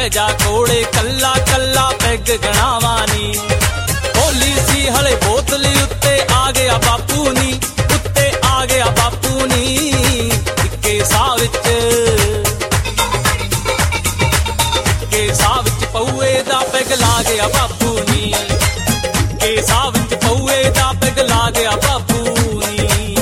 ਬਹਿ ਜਾ ਕੋਲੇ ਕੱਲਾ ਕੱਲਾ ਪੈਗ ਗਣਾਵਾਂ ਨੀ। ਹੋਲੀ ਸੀ ਹਲੇ ਬੋਤਲੀ ਉੱਤੇ ਆ ਗਿਆ ਬਾਪੂ ਨੀ, ਉੱਤੇ ਆ ਗਿਆ ਬਾਪੂ ਨੀ। ਇੱਕੇ ਸਾਹ ਵਿੱਚ ਪਊਏ ਦਾ ਪੈਗ ਲਾ ਗਿਆ ਬਾਪੂ ਨੀ, ਇੱਕੇ ਸਾਹ ਵਿੱਚ ਪਊਏ ਦਾ ਪੈਗ ਲਾ ਗਿਆ ਬਾਪੂ ਨੀ।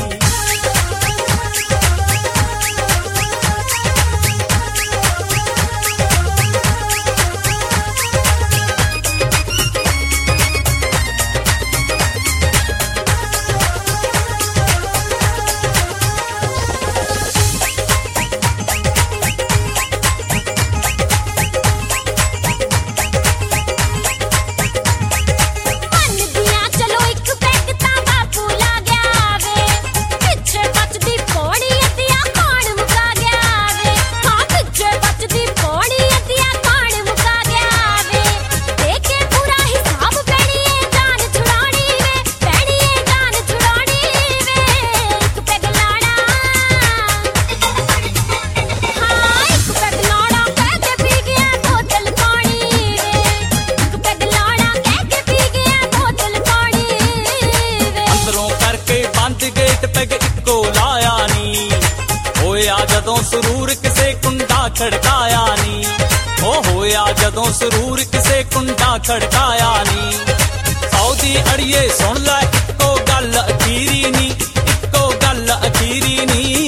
ਜਦੋਂ ਸਰੂਰ ਕਿਸੇ ਕੁੰਡਾ ਖੜਕਾਇਆ ਨੀ, ਉਹ ਹੋਇਆ ਜਦੋਂ ਸਰੂਰ ਕਿਸੇ ਕੁੰਡਾ ਖੜਕਾਇਆ ਨੀ। ਸੌਦੀ ਅੜੀਏ ਸੁਣ ਲੈ ਇੱਕੋ ਗੱਲ ਅਖੀਰੀ ਨੀ, ਇੱਕੋ ਗੱਲ ਅਖੀਰੀ ਨੀ।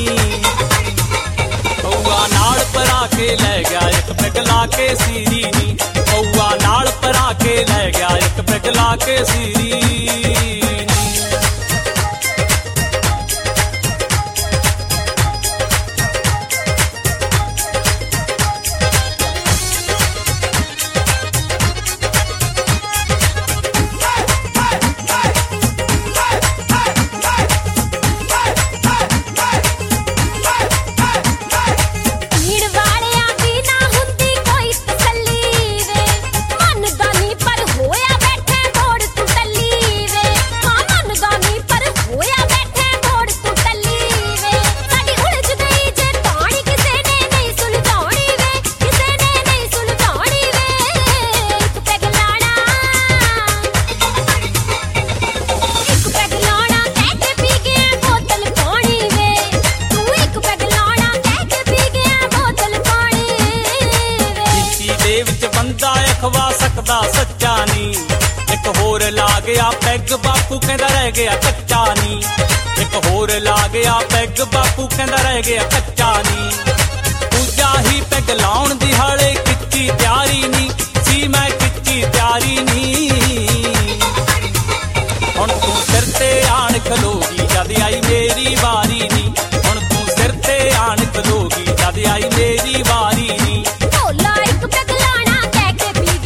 ਪਊਆ ਨਾਲ ਪਰਾ ਕੇ ਲੈ ਗਿਆ ਇੱਕ ਪੈਗ ਲਾ ਕੇ ਸੀਰੀ ਨੀ, ਪਊਆ ਨਾਲ ਪਰਾ ਕੇ ਲੈ ਗਿਆ ਇੱਕ ਪੈਗ ਲਾ ਕੇ ਸੀਰੀ ਨੀ। ਖਵਾ ਸਕਦਾ ਸੱਚਾ ਨੀ, ਇੱਕ ਹੋਰ ਲਾ ਗਿਆ ਪੈਗ ਬਾਪੂ ਕਹਿੰਦਾ ਰਹਿ ਗਿਆ ਕੱਚਾ ਨੀ। ਇੱਕ ਹੋਰ ਲਾ ਗਿਆ ਪੈਗ ਬਾਪੂ ਕਹਿੰਦਾ ਰਹਿ ਗਿਆ ਕੱਚਾ ਨੀ। ਦੂਜਾ ਹੀ ਪੈਗ ਲਾਉਣ ਦੀ ਹਾਲੇ ਕੀਤੀ ਤਿਆਰੀ ਨੀ ਸੀ, ਮੈਂ ਕੀਤੀ ਤਿਆਰੀ ਨੀ। ਹੁਣ ਤੂੰ ਸਿਰ ਤੇ ਆਣ ਖਲੋਗੀ ਜਦ ਆਈ ਮੇਰੀ ਵਾਰੀ ਨੀ, ਹੁਣ ਤੂੰ ਸਿਰ ਤੇ ਆਣ ਖਲੋਗੀ ਜਦ ਆਈ ਮੇਰੀ ਵਾਰੀ ਨੀ।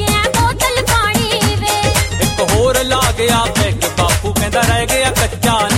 ਹੋਰ ਲਾ ਗਿਆ ਪੈਗ ਬਾਪੂ ਕਹਿੰਦਾ ਰਹਿ ਗਿਆ ਕੱਚਾ